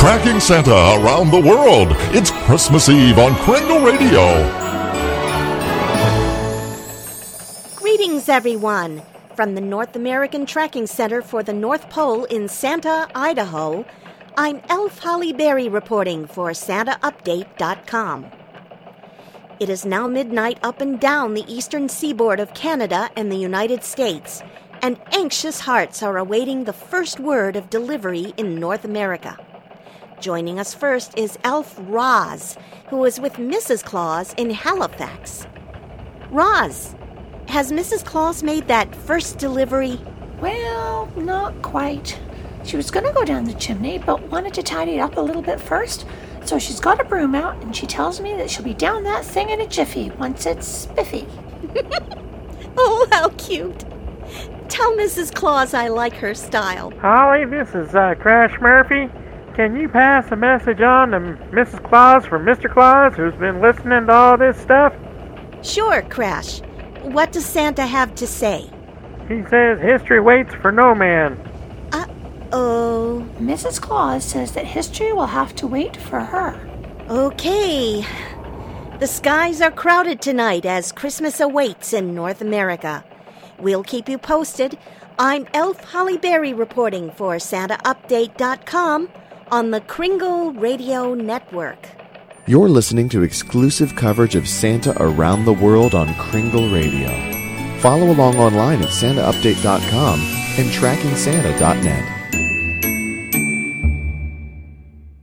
Tracking Santa around the world. It's Christmas Eve on Kringle Radio. Greetings, everyone. From the North American Tracking Center for the North Pole in Santa, Idaho, I'm Elf Holly Berry reporting for SantaUpdate.com. It is now midnight up and down the eastern seaboard of Canada and the United States, and anxious hearts are awaiting the first word of delivery in North America. Joining us first is Elf Roz, who is with Mrs. Claus in Halifax. Roz, has Mrs. Claus made that first delivery? Well, not quite. She was going to go down the chimney, but wanted to tidy it up a little bit first. So she's got a broom out, and she tells me that she'll be down that thing in a jiffy once it's spiffy. Oh, how cute. Tell Mrs. Claus I like her style. Holly, this is Crash Murphy. Can you pass a message on to Mrs. Claus from Mr. Claus, who's been listening to all this stuff? Sure, Crash. What does Santa have to say? He says history waits for no man. Uh-oh. Mrs. Claus says that history will have to wait for her. Okay. The skies are crowded tonight as Christmas awaits in North America. We'll keep you posted. I'm Elf Holly Berry reporting for SantaUpdate.com on the Kringle Radio Network. You're listening to exclusive coverage of Santa around the world on Kringle Radio. Follow along online at SantaUpdate.com and TrackingSanta.net.